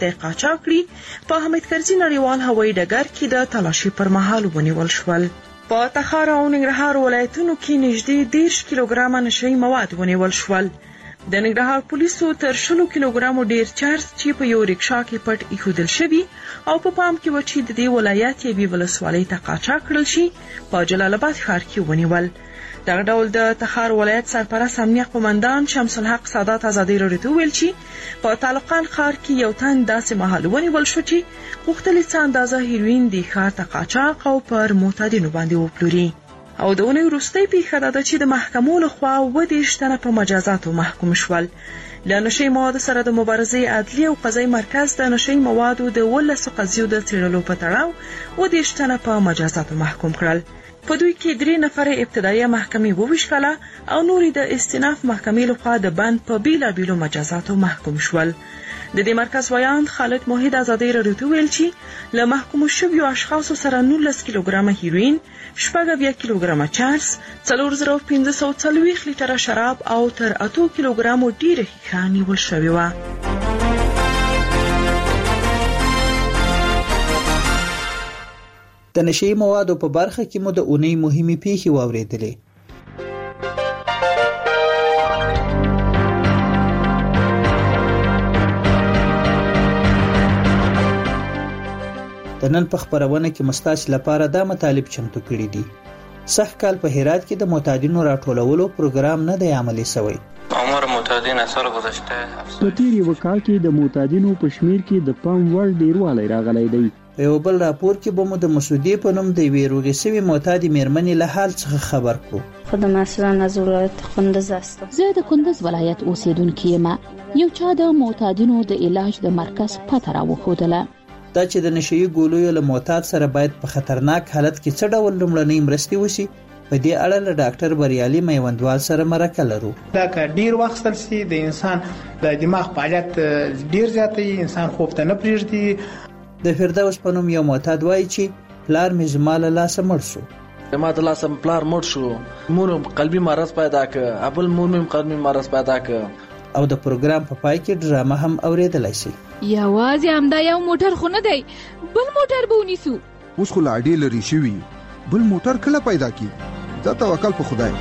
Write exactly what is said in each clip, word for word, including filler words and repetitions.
ته قاچاق کړي په حامد کرزي نړیوال هوایي ډګر کې د تلاشي پر مهال ونیول شول. په تخار او ننګرهار ولایتونو کې نږدې دېرش کیلوګرامه نشهیي مواد ونیول شول. د ننګرهار پولیسو تر شلو کیلوګرامو ډیر چارج چې په یو رکشا کې پټ ایښودل شوي او په پام کې و چې د دې ولایت یوې ولسوالۍ ته قاچاق کړل شي په جلال آباد ښار کې ونیول. دغه ډول د تخار ولایت سرپرست امنیه قومندان شمس الحق سادات ازادي راډیو ته ویل چې په تعلقان ښار کې یو تن داسې مهال ونیول شو چې غوښتل څه اندازه هیروین د ښار ته قاچاق او پر معتادینو باندې وپلوري. او د اونۍ وروستۍ پیښه دا ده چې د محکمو لخوا اووه دېرش تنه په مجازاتو محکوم شول. له نشهیي موادو سره د مبارزې عدلي او قضایي مرکز د نشهیي موادو د ولسو قضیو د څېړلو په تړاو اووه دېرش تنه په مجازاتو محکوم کړل. په دوی کې درې نفره ابتدایي محکمې وویشتله او نورې د استئناف محکمې لخوا د بند په بیلابیلو مجازاتو محکوم شول. د دې مرکز ویاند خالد موحد ازادي راډیو ته ویل چې له محکوم شویو اشخاصو سره نولس کیلوګرامه هیروین، شپږ اویا کیلوګرامه چارس، څلور زره پنځه سوه څلوېښت لیټره شراب او تر اتو کیلوګرامو ډیره ښیښه نیول شوې وه. د نشهیي موادو په برخه کې مو د اونۍ مهمې پیښې واورېدلې. د نن په خبرونه کې مستاسو لپاره دا مطالب چمتو کړي دي. سږ کال په هرات کې د معتادینو راټولولو پروګرام نه دی عملي شوی. عمر معتادین سال گذشته په تیر یو کال کې د معتادینو په شمیر کې د پام وړ ډیروالی راغلی دی. په یو بل راپور کې به مو د مسعودې په نوم د یوې روغې شوې معتادې مېرمنې له حال څخه خبر کړو. خودم اصلا از ولایت کندز هستم. زه د کندز ولایت اوسیدونکې یم. یو چا د معتادینو د علاج د مرکز پته راوښودله. دا چې د نشهیي ګولیو له معتاد سره باید په خطرناک حالت کې څه ډول لومړنۍ مرستې وشي، په دې اړه له ډاکټر بریالي میوندوال سره مرکه لرو. دا که ډیر واخیستل شي د انسان د دماغ فعالیت ډیر زیاتوي، انسان خوب ته نه پرېږدي. د فردوس په نوم یو معتاد وایي چې پلار مې زما له لاسه مړ شو. ما د لاسه پلار مړ شو، مور قلبي مرض پیدا کړ، ابل مور مې قلبي مرض پیدا کړ. او د پروګرام په پای کې ډرامه هم اوریدلای شي. یوازې همدا یو موټر خو نه دی، بل موټر به ونیسو. اوس خو لا ډېر لرې شوي، بل موټر کله پیدا کی؟ دا توکل په خدای.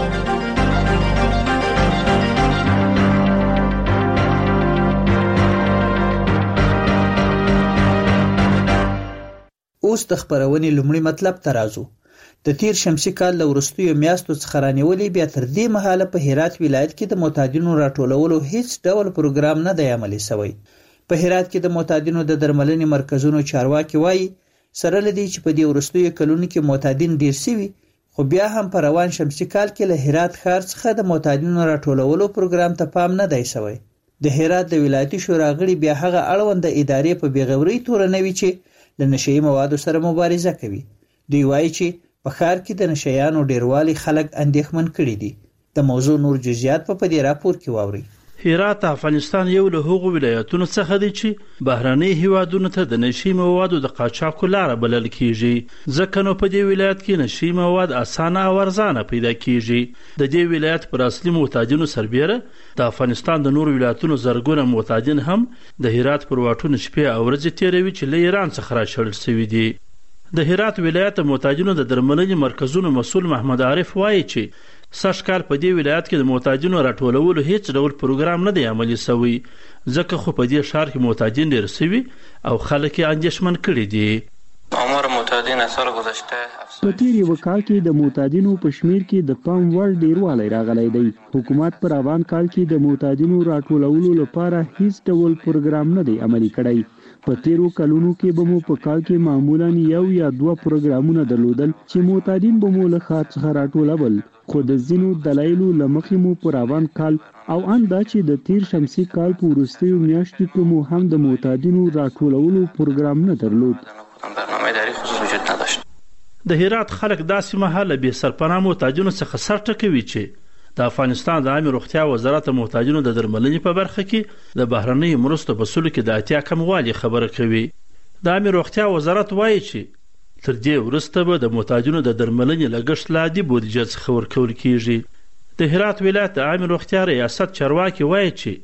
اوس د خبرونې لومړی مطلب ته راځو. د تیر شمسي کال له وروستیو میاشتو څخه رانیولې بیا تر دې مهاله په هرات ولایت کې د معتادینو راټولولو هیڅ ډول پروګرام نه دی عملي شوی. په هرات کې د معتادینو د درملنې مرکزونو چارواکي وایي سره لدی چې په دې وروستیو کلونو کې معتادین ډیر شوي، خو بیا هم په روان شمسي کال کې له هرات ښار څخه د معتادینو راټولولو پروګرام ته پام نه دی شوی. د هرات د ولایتي شورا غړي بیا هغه اړونده ادارې په بېغورۍ تورنوي چې له نشهیي موادو سره مبارزه کوي. دوی وایي چې په ښار کې د نشهیانو ډیروالی خلک اندېښمن کړي دي. د موضوع نور جزئیات په دې راپور کې واورئ. هرات افغانستان یو له هغو ولایتونو څخه دی چې بهرني هیوادونو ته د نشهیي موادو د قاچاقو لاره بلل کیږي، ځکه نو په دې ولایت کې نشهیي مواد اسانه او ارزانه پیدا کیږي. د دې ولایت پر اصلي معتادینو سربیره د افغانستان د نورو ولایتونو زرګونه معتادین هم د هرات پر واټونو شپې او ورځې تیروي چې له ایران څخه راچړل شوي دي. د هرات ولایت د معتادینو د درملنې مرکزونو مسؤل محمد عارف وایي چې سږ کال په دې ولایت کې د معتادینو راټولولو هیڅ ډول پروګرام نه دی عملي شوی، ځکه خو په دې ښار کې معتادین ډېر شوي او خلک یې اندېښمن کړي دي. عمر معتادین سال گذشته په تیر یو کال کې د معتادینو په شمیر کې د پام وړ ډیروالی راغلی دی. حکومت په روان کال کې د معتادینو راټولولو لپاره هیڅ ډول پروګرام نه دی عملي کړی. په تیرو کلونو کې به مو په کال کې معمولا یو یا دوه پروګرامونه درلودل چې معتادین به مو له ښار څخه راټولول، خو د ځینو دلایلو له مخې مو په روان کال او ان دا چې د تیر شمسي کال په وروستیو میاشتو کې مو هم د معتادینو راټولولو پروګرام نه درلود. برنامه اداري خصوص وجود نداشت. د هرات خلک داسې مهال بې سرپناه معتادینو څخه سر ټکوي چې د افغانستان د عامې روغتیا وزارت معتادینو د درملنې په برخه کې د بهرنیو مرستو په سلو کې د اتیا کموالي خبره کوي. د عامې روغتیا وزارت وایي چې تر دې وروسته به د معتادینو د درملنې لګښت له عادي بودیجې څخه ورکول کیږي. د هرات ولایت د عامې روغتیا ریاست چارواکي وایي چې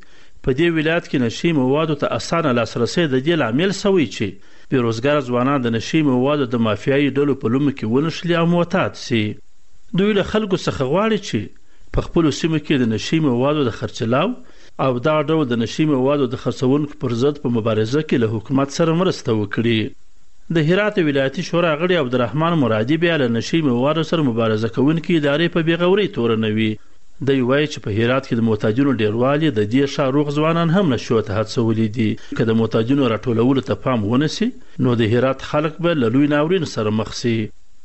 په دې ولایت کې نشي موادو ته اسانه لاسرسی د دې لامل شوی چې بیروزګار ځوانان د نشي موادو د مافیایي ډلو په لومه کې ونښلي او معتاد سي. دوی له خلکو څخه غواړي چې په خپلو سیمو کې د نشي موادو د خرڅلاو او دا ډول د نشي موادو د خرڅونکو پر ضد په مبارزه کې له حکومت سره مرسته وکړي. د هرات ولایتي شورا غړي عبدالرحمن مرادي بیا له نشي موادو سره مبارزه کوونکي ادارې په بېغورۍ تورنوي. دی وایي چې په هرات کې د معتادینو ډیروالي د دې ښار ځوانان هم نشو ته هڅولي دي. که د معتادینو راټولولو ته پام ونسي نو د هرات خلک به له لوی ناورین سره مخ سي.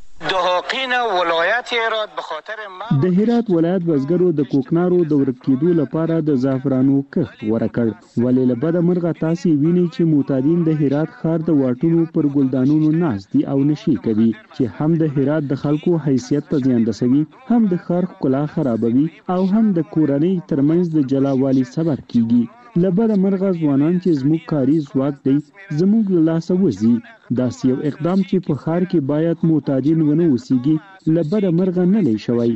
د هرات ولایت بزګرو د کوکنارو د ورک کېدو لپاره د زعفرانو کښت غوره کړ. ولې له بده مرغه تاسې وینئ چې معتادین د هرات ښار د واټونو پر ګلدانونو ناست دي او نشي کوي چې هم د هرات د خلکو حیثیت ته زیان رسوي، هم د ښار ښکلا خرابوي او هم د کورنۍ ترمنځ د جلاوالي سبب کیږي. له بده مرغه ځوانان چې زموږ کاري ځواک دی زموږ له لاسه وځي. داسې یو اقدام چې په ښار کې باید معتادین ونه اوسیږي له بده مرغه نه دی شوی.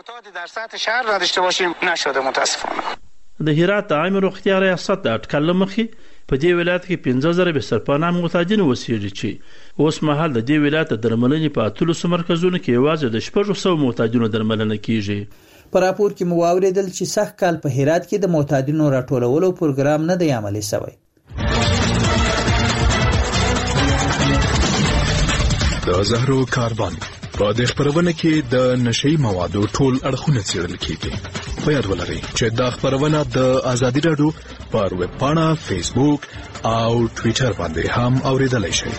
د هرات د عامې روغتیا ریاست د اټکل له مخې په دې ولایت کې پنځه زره بسترپناه معتادین اوسېږي چې اوس مهال د دې ولایت د درملنې په اتلسو مرکزونو کې یوازې د شپږو سوو معتادینو درملنه کیږي. په راپور کې مو واورېدل چې سږ کال په هرات کې د معتادینو راټولولو پروګرام نه دی عملي شوی. د زهرو کاروان په دې خبرونه کې د نشي موادو ټول اړخونه څېړل کیږي. په یاد ولرئ چې دا خبرونه د ازادي راډیو پر ویب پاڼه، فیسبوک او ټویټر باندې هم اوریدلای شئ.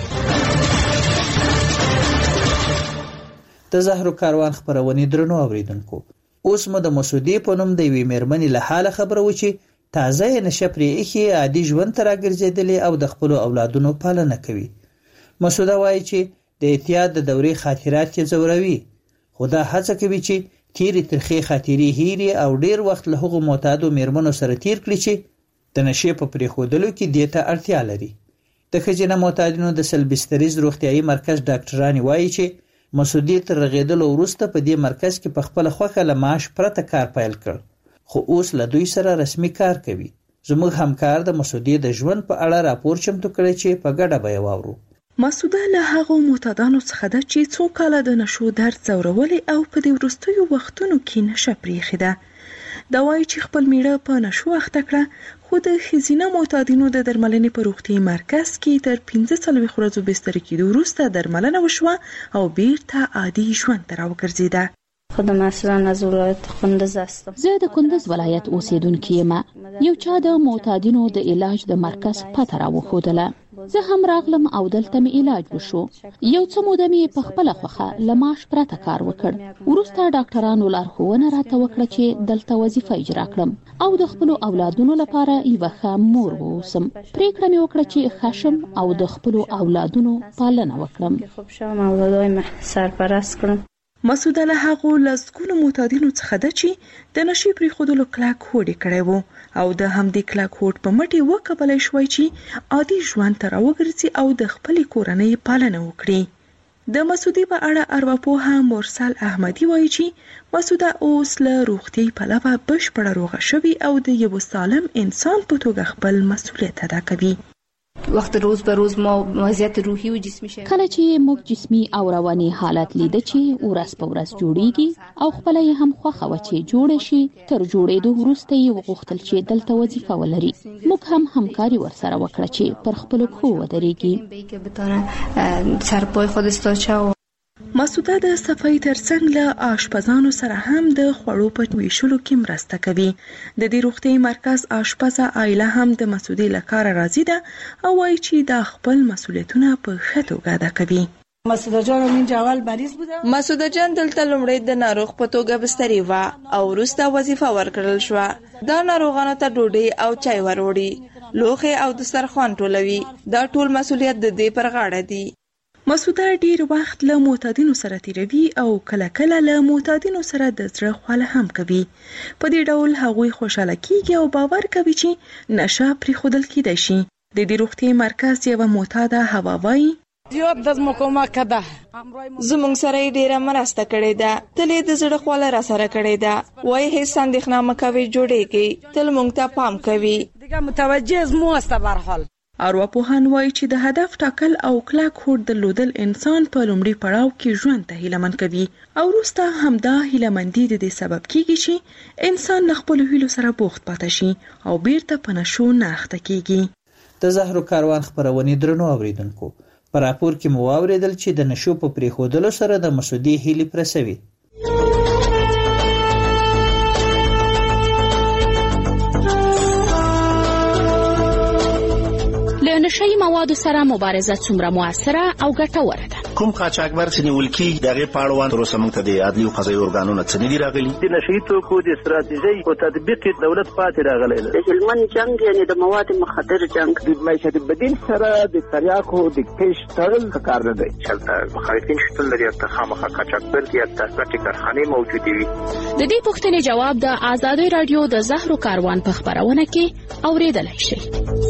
د زهرو کاروان خبرونه درنو اوریدونکو، اوس مو د مسودې په نوم د یوې مېرمنې له حاله خبره و چې تازه یې نشه پرې ایښې عادي ژوند ته راګرځېدلې او د خپلو اولادونو پالنه کوي. مسوده وایي چې د اعتیاد د دورې خاطرات یې ځوروي، خو دا هڅه کوي چې تیرې ترخې خاطرې هېرې او ډېر وخت له هغو معتادو مېرمنو سره تیر کړي چې د نشې په پرېښودلو کې دې ته اړتیا لري. د ښځینه معتادینو د سلبستریز روغتیایي مرکز ډاکټرانې وایي چې مسودې تر رغېدلو وروسته په دې مرکز کې په خپله خوښه له معاش پرته کار پیل کړ، خو اوس له دوی سره رسمي کار کوي. زموږ همکار د مسودې د ژوند په اړه راپور چمتو کړی چې په ګډه به یې واورو. مسوده له هغو معتادانو څخه ده چې څو کاله د نشو درد ځورولي او په دې وروستیو وختونو کې نشه پرېښې ده. دا وایي چې خپل میړه په نشو اخته کړه، خو د ښځینه معتادینو د درملنې په روغتیایي مرکز کې تر پنځه څلوېښت ورځو بستر کېدو وروسته درملنه وشوه او بیرته عادي ژوند ته راوګرځېده. خودم اصلا از ولایت کندز هستم. زه د کندز ولایت اوسیدونکې یم. یو چا د معتادینو د علاج د مرکز پته راوښودله. زه هم راغلم او دلته مې علاج وشو. یو څه موده مې په خپله خوښه له معاش پرته کار وکړ. وروسته ډاکټرانو لارښوونه راته وکړه چې دلته وظیفه اجرا کړم او د خپلو اولادونو لپاره یوه ښه مور واوسم. پرېکړه مې وکړه چې ښه شم او د خپلو اولادونو پالنه وکړم. خوب شم اولادای مې سرپرست کړم. مسوده له هغو لسګونو معتادینو څخه ده چې د نشي پرېښودلو کلک هوډ یې کړی و او د همدې کلک هوډ په مټ یې وکولی شوی چې عادي ژوند ته راوګرځي او د خپلې کورنۍ پالنه وکړي. د مسودې په اړه ارواپوه مرسل احمدي وایي چې مسوده اوس له روغتیایي پلوه بشپړه روغه شوې او د یو سالم انسان په توګه خپل مسؤلیت ادا کوي. وخت روز به روز ما وضعیت روحي او جسمي شي. کله چې موږ جسمي او رواني حالت لیده چې ورځ په ورځ جوړیږي او خپل یې هم خوښه و چې جوړ شي، تر جوړېدو وروسته یې وغوښتل چې دلته وظیفه ولري. موږ هم همکاري ورسره وکړه چې پر خپلو پښو ودرېږي. سرپای خود استاچه. مسوده د صفایي ترڅنګ له آشپزانو سره هم د خوړو په ویشلو کې مرسته کوي. د دې روغتیایي مرکز آشپزه آیله هم د مسودې له کاره راضي ده او وایي چې دا خپل مسؤلیتونه په ښه توګه ادا کوي. مسوده جان من اول مریض بوده. مسوده جان دلته لومړی د ناروغ په توګه بستري و او وروسته وظیفه ورکړل شوه. دا ناروغانو ته ډوډۍ او چای وروړي، لوښي او دسترخوان ټولوي. دا ټول مسؤلیت د دې پر غاړه دی. مسوده ډیر وخت له معتادینو سره تیروي او کله کله له معتادینو سره د زړه خواله هم کوي. په دې ډول هغوی خوشاله کیږي او باور کوي چې نشه پرېښودل کیدای شي. د دې روغتیایي مرکز یوه معتاده هوا وایي زیات د زمکو مکه ده زمونږ سره یې ډیره مرسته کړې ده، تل یې د زړه خواله را سره کړې ده. وایي هیڅ اندېښنه مه کوئ، جوړېږي، تل موږ ته پام کوي. دیگه متوجه زمو است به هر حال. ارواپوهان وایي چې د هدف ټاکل او کلک هوډ درلودل انسان په لومړي پړاو کې ژوند ته هیلهمن کوي او وروسته همدا هیلهمندي د دې سبب کیږي چې انسان له خپلو هیلو سره بوخت پاتې شي او بیرته په نشو نه اخته کیږي. د زهرو کاروان خپرونې درنو اوریدونکو، په راپور کې مو واوریدل چې د نشو په پریښودلو سره د مسودي هیلې پرسوي. له نشهیي موادو سره مبارزه څومره موثره او ګټوره ده؟ کوم قاچاقبر چې نیول کېږي د هغې په اړوند تر اوسه موږ ته د عدلي او قضایي ارګانونه څه نه دي راغلي. د نشهیي توکو د استراتیژۍ په تطبیق کې دولت پاتې راغلی دی. د هلمند جنګ یعنې د مواد مخدر جنګ د معیشت بدیل سره د تریاکو د کیش تړل ښه کار نه دی. هلته مخالفین شتون لري، هلته خامخا قاچاقبر دي، هلته غټې کارخانې موجودې وي. د دې پوښتنې جواب د ازادي راډیو د زهرو کاروان په خپرونه کې اورېدلی شئ.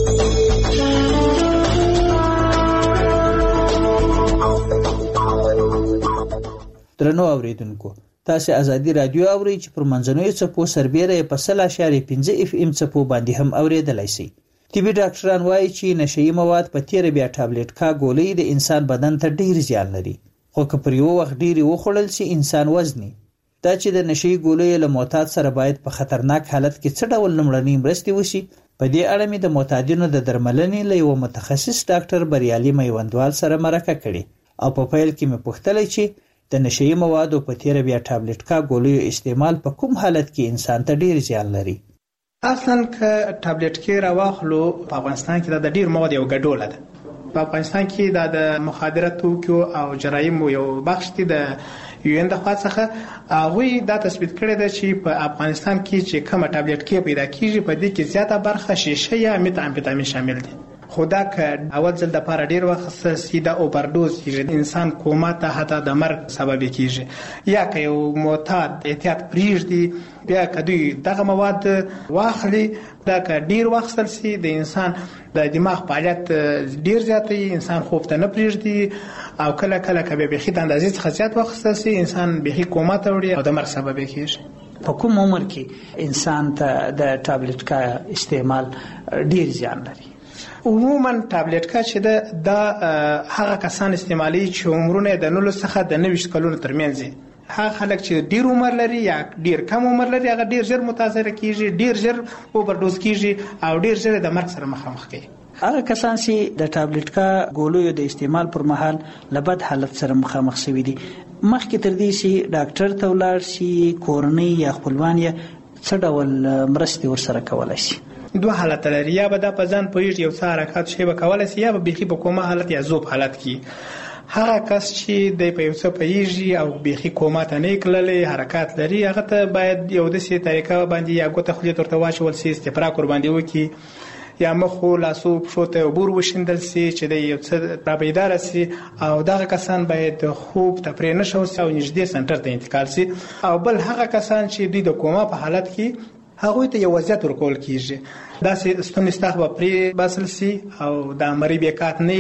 درنو اوریدونکو، تاسو ازادي رادیو اورئ چې پر منځنوي څپو سربیره په سل اشاریه پنځه اف ام څپو باندې هم اوریدلای شئ. طبي ډاکټران وایي چې نشهیي مواد په تیره بیا ټابلیټ کا ګولۍ د انسان بدن ته ډیر زیان لري، خو که پر یو وخت ډیرې وخوړل شي انسان وزني. دا چې د نشهیي ګولیو له معتاد سره باید په خطرناک حالت کې څه ډول لومړنۍ مرستې وشي، په دې اړه مې د معتادینو د درملنې له یوه متخصص ډاکټر بریالي میوندوال سره مرکه کړې او په پیل کې مې پوښتلی چې د نشهیي موادو په تیره بیا ټابلیټ کا ګولیو استعمال په کوم حالت کې انسان ته ډیر زیان لري. اصلا که ټابلیټ کې راواخلو په افغانستان کې دا د ډیر مواد یو ګډوله ده. په افغانستان کې دا د مخدره توکو او جرایمو یو بخش دی د یو ان د خوا څخه. هغوی دا تثبیت کړی ده چې په افغانستان کې چې کومه ټابلیټ کې پیدا کیږي په دې کې زیاته برخه شیشه یا میت امفیتامین شامل دي. خو دا که اول ځل دپاره ډېر وخت سیده اوورډوز کېږي، انسان کوما ته حتی د مرګ سبب کېږي، یا که یو معتاد احتیاط پرېږدي بیا که دوی دغه مواد واخلي دا که ډېر واخیستل سي د انسان د دماغ فعالیت ډېر زیاتوي، انسان خوب ته نه پرېږدي او کله کله که بیا بیخي د اندازې څخه زیات واخیستل سي انسان بیخي کوما ته وړي او د مرګ سبب کېږي. په کوم عمر کې انسان ته د ټابلیټ کا استعمال ډېر زیان لري؟ عموما ټابلیټ کا چې ده دا هغه کسان استعمالي چې عمرونه د نولس څخه د نوي کلونو ترمنځ دي. هغه خلک چې ډیر عمر لري یا ډیر کم عمر لري هغه ډیر ژر متاثر کیږي، ډیر ژر اوورډوز کیږي او ډیر ژر د مرګ سره مخامخ کیږي. هغه کسان چې د ټابلیټ کا ګولیو د استعمال پر مهال له بد حالت سره مخامخ شوي دي، مخکې تر دې چې ډاکټر ته ولاړ شي کورنۍ یا خپلوان یې څه ډول مرستې ورسره کولی شي؟ دوه حالت لري، یا به دا په ځان پوهېږي یو څه حرکات شی به کولی شي، یا به بیخي په کوما حالت یا ذوب حالت کې. هغه کس چې دی په یو څه پوهېږي او بیخي کوما ته نه کللی حرکات لري هغه ته باید یو داسې طریقه باندې یا ګوته خولې ته ورته واچول سي، استفراق ورباندې وکړي، یا مخو لاسو پښو ته اوبه ور وشیندل سي چې دی یو څه را بیداره سي او دغه کسان باید خوب تفریح نه شوسي او نږدې سنټر ته انتقال سي. او بل هغه کسان چې دوی د کوما په حالت کې هغوی ته یو وضعیت ورکول کېږي، داسې ستون استخ به پرې باسل سي او د مرۍ بیکات نه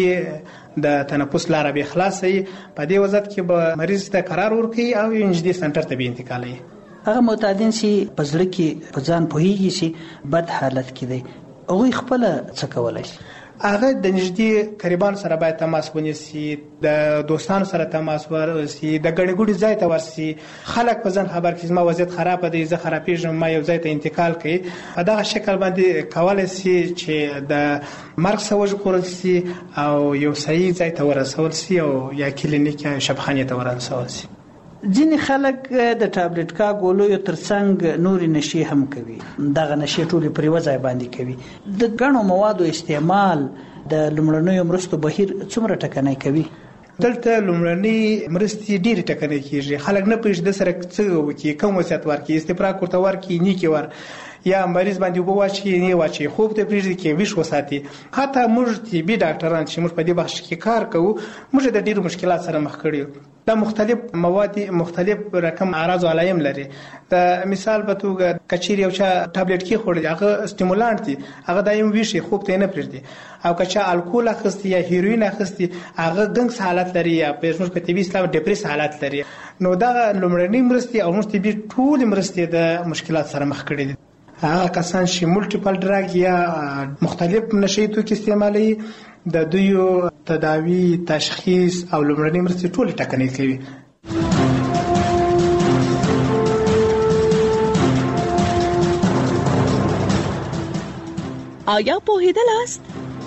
د تنفس لاره به خلاصه وي. په دې وضعیت کې به مریض ته قرار ورکوي او یو نږدې سنټر ته به انتقالوي. هغه معتادین چې په زړه کې په ځان پوهېږي چې بد حالت کې دی هغوی خپله څه کولی شي؟ هغه د نږدې قریبانو سره باید تماس ونیسي، د دوستانو سره تماس ورسي، د ګڼې ګوڼې ځای ته ورسي، خلک په ځان خبر کړي زما وضعیت خرابه دی، زه خرابېږم، ما یو ځای ته انتقال کوي. په دغه شکل باندې کولی سي چې د مرګ څخه وژغورل سي او یو صحیح ځای ته ورسول سي او یا کلینیک یا شبخانې ته ورسول سي. ځینې خلک د ټابلیټ کا ګولیو ترڅنګ نورې نشې هم کوي، دغه نشې ټولې پر یوه ځای باندې کوي. د ګڼو موادو استعمال د لومړنیو مرستو بهیر څومره ټکنی کوي؟ دلته لومړنۍ مرستې ډېرې ټکنۍ کېږي، خلک نه پوهېږي د سره څه وکړي، کوم وصیت ورکړي، استفراق ورته ورکړي، نیکې ور یا مریض باندې وبو واچي نه واچي خوب ته پریږدي کې ویش وساتي. حتی موږ طبي ډاکټران چې موږ په دې بخش کې کار کوو موږ د ډیرو مشکلات سره مخ کړیو. دا مختلف مواد مختلف رقم اعراض او علایم لري. د مثال په توګه کچیر یو چا ټابلیټ کې خوړل هغه سټیمولانت دی هغه دایم ویشي خوب ته نه پریږدي. او کچا الکول اخستي یا هیروین اخستي هغه ګنګس حالت لري یا په موږ په طبي اسلام ډیپریس حالت لري. نو دا لومړنۍ مرستې او موږ طبي ټول مرستې د مشکلات سره مخ کړي دي. هغه کسان چې ملټیپل ډراګ یا مختلف نشي توکي استعمالوي د دوی تداوی تشخیص او لومړنۍ مرستې ټول ټاکنې کوي. آیا پوهیدلاست؟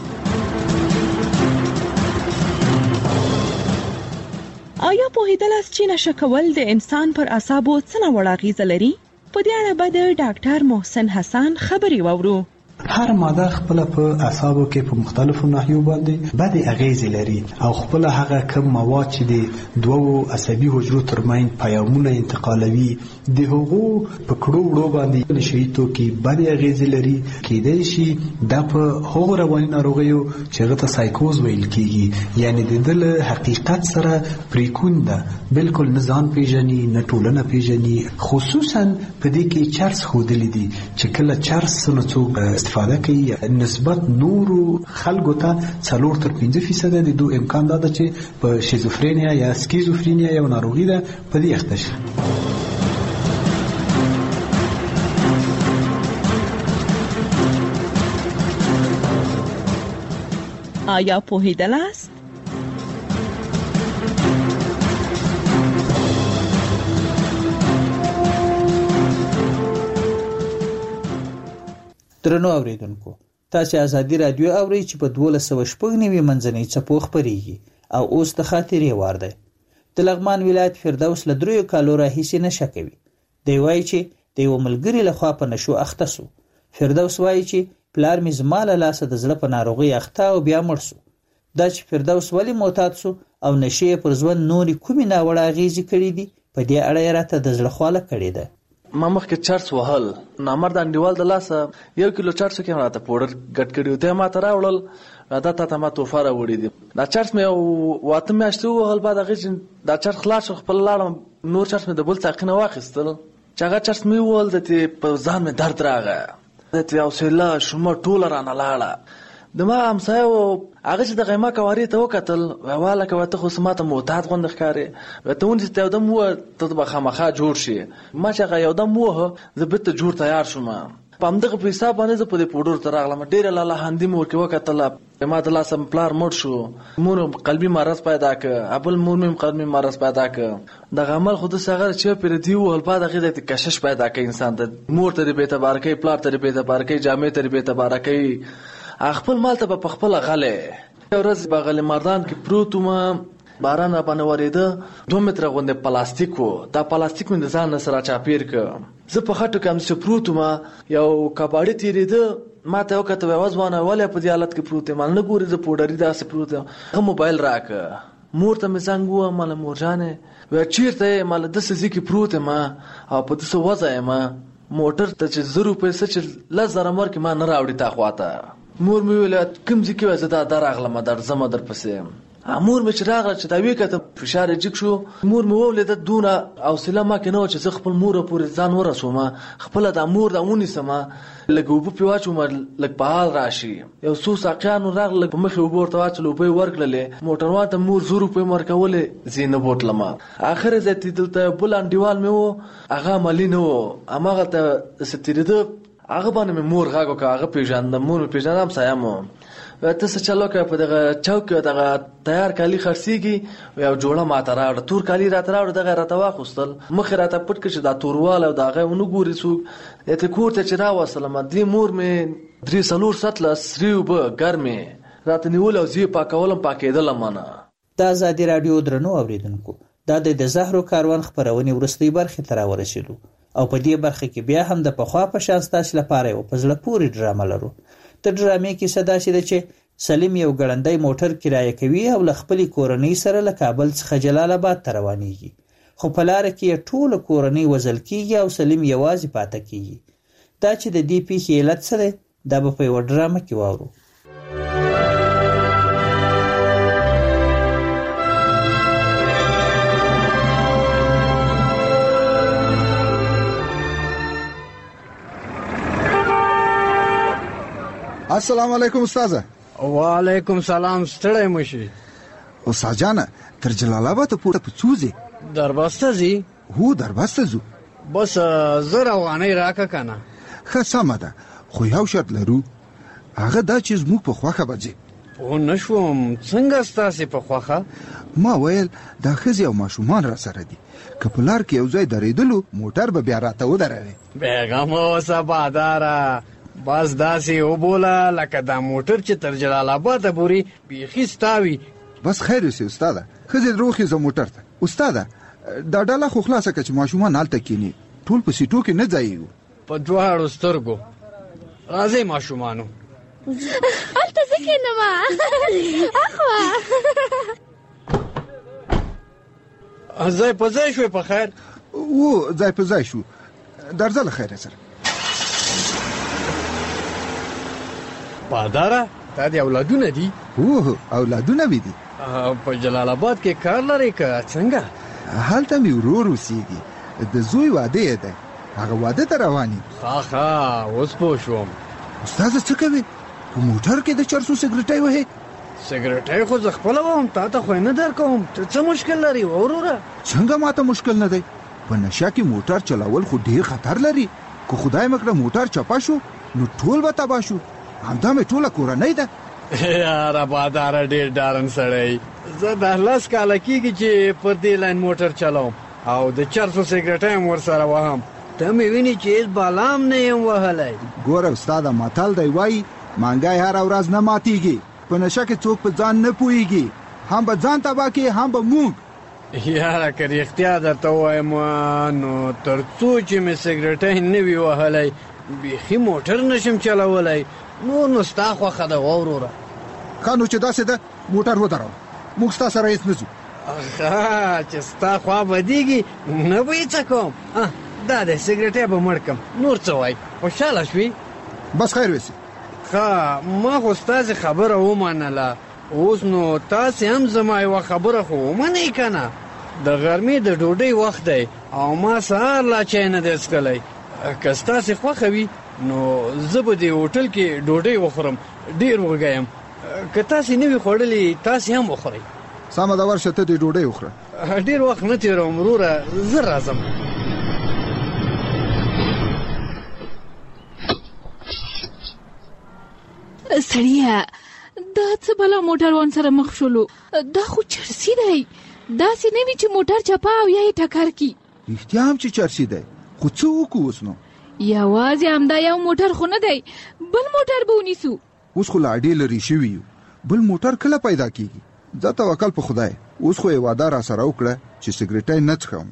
آیا پوهیدلاست چې نشه کول د انسان پر اعصابو څه ناوړه اغیزه لري؟ په دې اړه به د ډاکټر محسن حسن خبري واورو. هر ماده خپل په اعصابو کې په مختلفو ناحیو باندې بد اغیزې لري او خپل هغه کم مواد چې د دوو عصبي حجرو ترمنځ پیغامونه انتقالوي د هغو په کړو وړو باندې نشي توکي بد اغیزې لري. کېدای شي د په هغو رواني ناروغیو چې هغه ته سایکوز ویل کیږي یعنی د دل حقیقت سره پریکون ده بالکل نه ځان پیژني نه ټولنه پیژني. خصوصا په دې کې چرس خودلی دي چې کله چرس نه څوک استفاده کوي نسبت نورو خلکو ته څلور تر پنځه فیصده د دوه امکان ده چې په شیزوفرینیا یا سکیزوفرینیا یو ناروغي ده په دې اخته شي. آیا پوهیدلاست؟ درنو اوریدونکو تاسو ازادي رادیو اورئ چې په دولس سوه شپږ نوي منځنۍ څپو خپرېږي او اوس د خاطرې وار دی. د لغمان ولایت فردوس له دریو کالو راهیسې نشه کوي. دی وایي چې د یو ملګري لخوا په نشو اخته سو. فردوس وایي چې پلار مې زما له لاسه د زړه په ناروغۍ اخته او بیا مړ سو. دا چې فردوس ولې معتاد سو او نشې پر ژوند نورې کومې ناوړه اغېزې کړي دي په دې اړه یې راته د زړه خواله کړې ده. ما مخکې چرس وهل نامرد انډیوال د لاسه یو کیلو چرسو کې راته پوډر ګډ کړي ته ما ته راوړل دا ته ما توفه راوړي دي. دا چرس مې واته میاشتې وهل بعد هغې چې دا چرس خلاص شو خپل لاړم نور چرس مې د بل تعقینه واخیستل چې هغه چرس مې ووهل د تې په ځان مې درد راغی د تې حوصله شومه ټوله رانه لاړه. د ما همسایه و هغه چې دغه ما کوارې ته وکتل واله که ته خو څه ماته معتاد غوندې ښکارې ورته ونیسه ته یو دم ووه ته به خامخا جوړ شي. ما چې هغه یو دم ووهه زه بېرته جوړ تیار شوم. په همدغه په حساب باندې زه په دې پوډرو ته راغلم. ډېره لالهاندي مې ورکې وکتله ما د لاسه پلار مړ شو مور قلبي مرض پیدا که بل مور مې قلبي مرض پیدا که دغه عمل خو داسې هغه چې پرېدي ووهل بعد هغې ته کشش پیدا کوي انسان ته مور ته دې بېاعتباره کوي پلار ته دې بېاعتباره کوي جامې ته دې بېاعتباره کوي. خپل مال ته به په خپله غلی. یو ورځ په غلی مردان کې پروت وم باران را باندې ورېده دوه متره غوندې پلاستیک و. دا پلاستیک مې د ځان نه سره چاپېر که زه په خټو کې همداسې پروت وم یو کباړي تېرېده ما ته یې وکتل ویې ځوانه ولې په دې حالت کې پروت یم مال نه ګورې زه پوډري داسې پروت یم. هغه موبایل راکړه مور ته مې زنګ ووهم ماله مورجانې ویل چېرته یې ماله داسې ځای کې پروت یم او په داسې وضع یم موټر ته چې زه روپۍ څه چې لس زره مارکې ما نه راوړي تا خواته. مور مې ویل کوم ځای کې وایي زه دا دا راغلم در ځمه در پسې. مور مې چې راغله چې دا ویې کتل فشار یې جګ شو. مور مې وویلېده دونه حوصله ما کې نه وه چې زه خپل موره پورې ځان ورسوم خپله دا مور دا ونیسم لږ اوبه پرې واچوم لږ په حال راشي. یو څو ساقیانو راغله لږ په مخې اوبه ورته واچول اوبه یې ورکړلې موټروان ته مور زر روپۍ مې ورکولې زه یې نه بوتلم. اخر ځای ته دلته یو بل انډیوال مې و هغه عملي نه و هماغلته داسې تېرېده هغه باندې مې مور غږ وکړه هغه پېژندم مور مې پېژنده همسایه مو ته څه چل وکړه په دغه چوک کې دغه تیار کالي خرڅېږي یو جوړه ماته راوړه تور کالي راته راوړه دغه یې راته واخیستل مخې راته پټ کړه چې دا توروالی او د هغه یې ونه ګوري څوک دې کور ته چې راوستلم دې مور مې درې څلور سطله سرې اوبه ګرمې راته نیولې او زه یې پاکولم پاکېدلم نه. د ازادي راډیو درنو اوریدونکو دا د زهرو کاروان خپرونې وروستۍ برخې ته راورسېدو او په دې برخه کې بیا هم د پخوا په شان ستاسو لپاره یو په زړه پورې ډرامه لرو. د ډرامې کیسه داسې ده چې سلیم یو ګړندی موټر کرایه کوي او له خپلې کورنۍ سره له کابل څخه جلال آباد ته روانېږي خو په لاره کې یې ټوله کورنۍ وژل کېږي او سلیم یوازې پاته کېږي. دا چې د دې پیښې علت څه دی دا به په یوه ډرامه کې واورو. السلام علیکم استاذه. وعلیکم سلام. ستړی مشي استاد جانه تر جلال آباد پورته په څوځي؟ دربسته ځي. هو دربسته ځو. بس زه روانۍ راکه کنه. ښه سمه ده خو یو شرط لرو هغه دا چې زموږ په خوښه به ځي. پوه نه شوم څنګه ستاسې په خوښه؟ ما ویل دا ښځې او ماشومان را سره دي که په لار کې یو ځای درېدلو موټر به بیا راته ودروي. بیغمه اوسه باداره بس داسې وبوله لکه دا موټر چې تر جلال آباده پورې بیخي ستا وي. بس خیر اوسې استاده. ښځې دروخېزه موټر ته. استاده دا ډله خو خلاصه که چې ماشومان هلته کښېني ټول په سیټو کې نه ځایېږو. په دواړو سترګو. راځئ ماشومانو. هلته زه کښېنم اخوا. ځای په ځای شوې په خیر؟ و ځای په ځای شو. درځه له خیره سره. باداره دا د اولادونه دي؟ اوه اولادونه مې دي. په جلال آباد کې کار لرې که څنګه؟ هلته مې ورور اوسېږي د زوی واده یې دی هغه واده ته روان یم. ښه ښه اوس پوه شوم. استاده څه کوې په موټر کې د چرسو سګرټۍ وهې؟ سګرټۍ خو زه خپله وم تا ته خو یې نه درکوم. ته څه مشکل لري وروره؟ څنګه ماته مشکل نه دی؟ په نشه کې موټر چلول خو ډېر خطر لري. که خدای مکړه موټر چپه شو نو ټول به تباه شو. همدا مې ټوله کورنۍ ده. یاره باداره ډېر ډارن سړی. زه د لس کاله کېږي چې پر دې لاین موټر چلوم او د چرسو سګرټۍ هم ورسره وهم. ته مې ویني چې هېڅ بالا هم نه یم وهلی. ګوره استاده متل دی وایي مانګی هره ورځ نه ماتېږي. په نشه کې څوک په ځان نه پوهېږي. هم به ځان تباه کړي هم به موږ. یاره که رښتیا درته ووایم نو تر څو چې مې سګرټۍ نه وي وهلی بیخي موټر نشم چلولی. نور نو ستا خوښه ده وروره. ښه نو چې داسې ده موټر ودروه موږ ستا سره هېڅ نه ځو. ښه چې ستا خوا بدېږي نه به یې څه کوم. دا دی سګرټۍ به مړ کړم. نور څه وایي خوشحاله شوې؟ بس خیر وسي. ښه ما خو ستاسې خبره ومنله. اوس نو تاسې هم زما یوه خبره خو ومنئ که نه. د غرمې د ډوډۍ وخت دی او ما سهار لا چای نه دی څښلی. که ستاسې خوښه وي نو زه به دې هوټل کې ډوډۍ وخورم. ډېر وږی یم. که تاسې نه وي خوړلې تاسې هم وخورئ. سمه ده ورشه ته دې ډوډۍ وخوره. ډېر وخت نه تېروم وروره زه راځم. سړیه دا څه بلا موټروان سره مخ شولو؟ دا خو چرسي دی. داسې نه وي چې موټر چپه او یا یې ټکر کي. رښتیا هم چې چرسي دی خو څه وکړو اوس نو؟ یوازې همدا یو موټر خو نه دی بل موټر به ونیسو. اوس خو لا ډېر لرې شوي یو. بل موټر کله پیدا کېږي؟ ځه توکل په خدای. اوس خو یې واده را سره وکړه چې سګرټۍ نه څښم.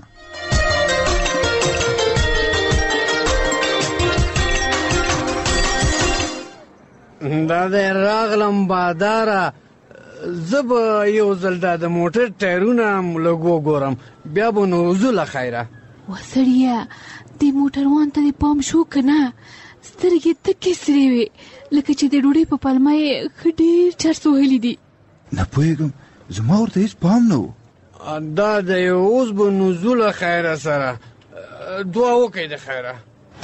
دا دی راغلم باداره. زه به یو ځل دا د موټر ټایرونه هم لږ وګورم بیا به نو ځو له خیره. وسړیه دې موټروان ته دې پام شو که نه؟ سترګې تکې سرې وې لکه چې د ډوډۍ په پلمه یې ښه ډېر چرس وهلي دي. نه پوهېږم زما ورته هېڅ پام نه و. دا دی اوس به نو ځو له خیره سره. دعا وکئ د خیره.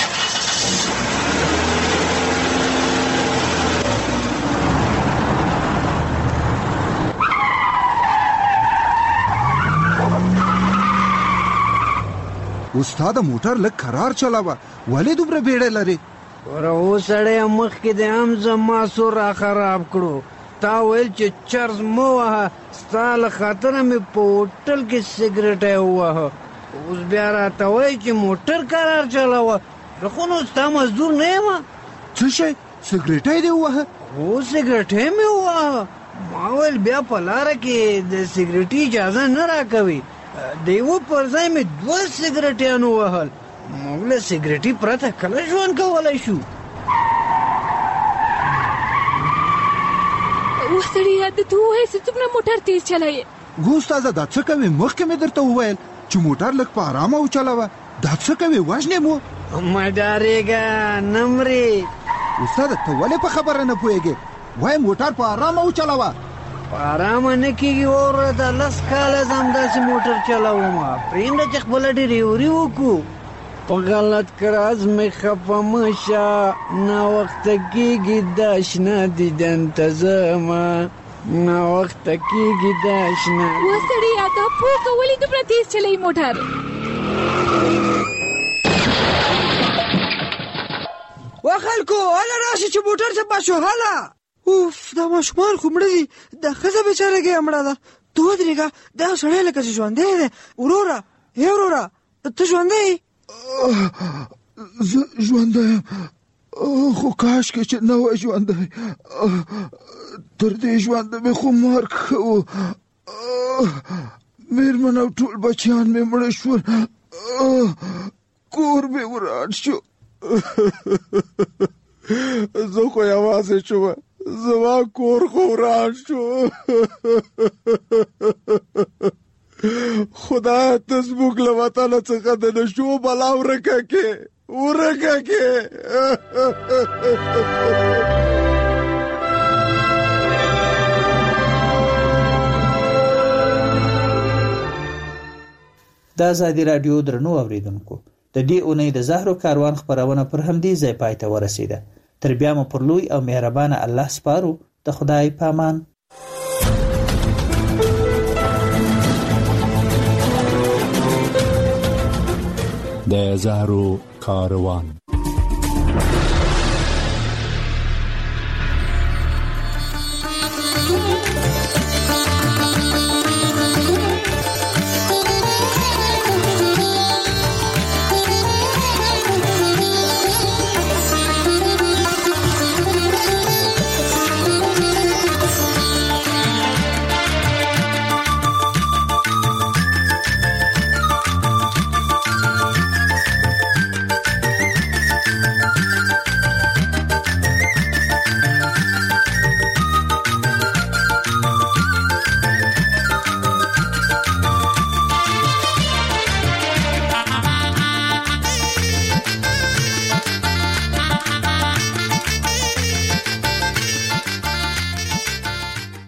استاد موټر لږ کرار چلاوه ولې دومره بیړه لري؟ وره اوس سړی مخکې د هم زما سور را خراب کړو. تا ویل چې چرس مه وهه ستا له خاطره مې په هوټل کې سګرټۍ ووهه. اوس بیا راته وایي چې موټر کرار چلاوه. خو نو ستا مزدور نه یم. څه شی سګرټۍ دې ووهه؟ هو سګرټۍ مې ووهه. ما ویل بیا په لاره کې د سګرټۍ اجازه نه راکوي. د یوه پر ځای مې دوه سګرټیان ووهل. موږ له سګرټي پرته کله ژوند کولی شو؟ وسړیه ته ووایې چې څومره موټر تیز چلایې. هو استاده دا څه کوې؟ مخکې مې درته وویل چې موټر لږ په ارامه وچلوه. دا څه کوې وژنې مو؟ مدارېږه نمرې. استاد ته ولې په خبره نه پوهېږې؟ وایي موټر په ارامه وچلوه. په ارامه نه کېږي وروره، دا لس کاله زه همداسې موټر چلومه. پرېږده چې خپله ډریوري وکړو. په غلط کراز مې خفه مه شه، ناوخته کېږي دا شنه دیدن ته ځمه، ناوخته کېږي دا شنه. وسړیه دا پوکه ولې دومره تېز چلوي موټر؟ وا خلکو هله راشي چې موټر چپه شو. هله اوف دا ماشومان خو مړه دي، دا ښځه بېچارهګۍ مړه ده. ته ودرېږه، دا سړی لکه چې ژوندی دی. وروره ای وروره ته ژوندی یې؟ زه ژوندی یم، خو کاشکې چې نه وای ژوندی. تر دې ژونده مې خو مرګ ښه و. مېرمن او ټول بچیان مې مړه شول، کور مې وران شو. زه خو یوازې شوم، زما کور خو وران شو. خدای ته زموږ له وطنه څخه د نشو بلا ورکه کې ورکه کې. د ازادي راډیو درنو اوریدونکو، د دې اونۍ د زهرو کاروان خپرونه پر همدې ځای پای ته ورسېده. تر بیا مو پر لوی او مهربانه الله سپارو. د خدای پامان. د زهرو کاروان.